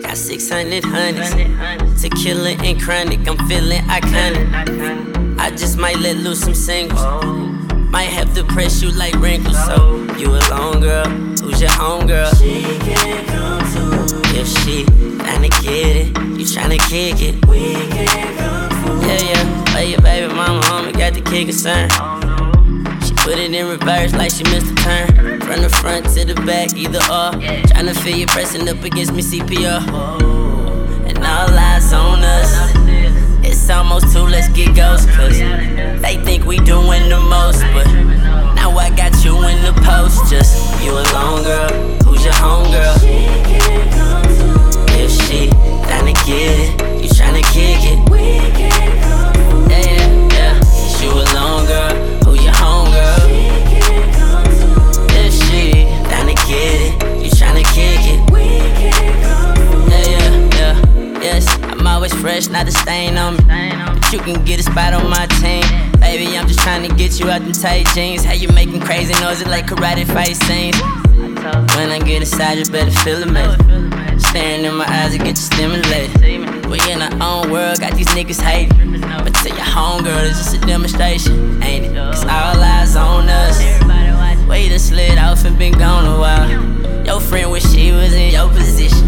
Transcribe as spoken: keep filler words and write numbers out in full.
got six hundred honeys. Tequila and chronic, I'm feeling iconic. I just might let loose some singles. Might have to press you like wrinkles. So, you alone, girl? Who's your homegirl? She can't come too. If she tryna get it, you tryna kick it. We can't come too. Yeah, yeah, play your baby mama homie, got the kid concerned. She put it in reverse like she missed a turn. From the front to the back, either or. Tryna feel you pressing up against me, C P R. And all eyes on us. It's almost two, let's get ghost. Cause they think we doing the most. But now I got you in the post. Just you alone, girl. Who's your homegirl? She can't come too. If she tryna get it, you tryna kick it. We can't come too. Yeah, yeah, yeah. It's you alone, girl. Who your homegirl? She can't come too. If she tryna get it, you tryna kick it. We can't come too. Yeah, yeah, yeah. Yes, I'm always fresh, not a stain on me. But you can get a spot on my team. Baby, I'm just tryna get you out them tight jeans. How you making crazy noises like karate fight scenes. When I get inside, you better feel it, man. Staring in my eyes, it get you stimulated. We in our own world, got these niggas hating. But to your homegirl, it's just a demonstration, ain't it? Cause all eyes on us. We done slid off and been gone a while. Your friend wish she was in your position.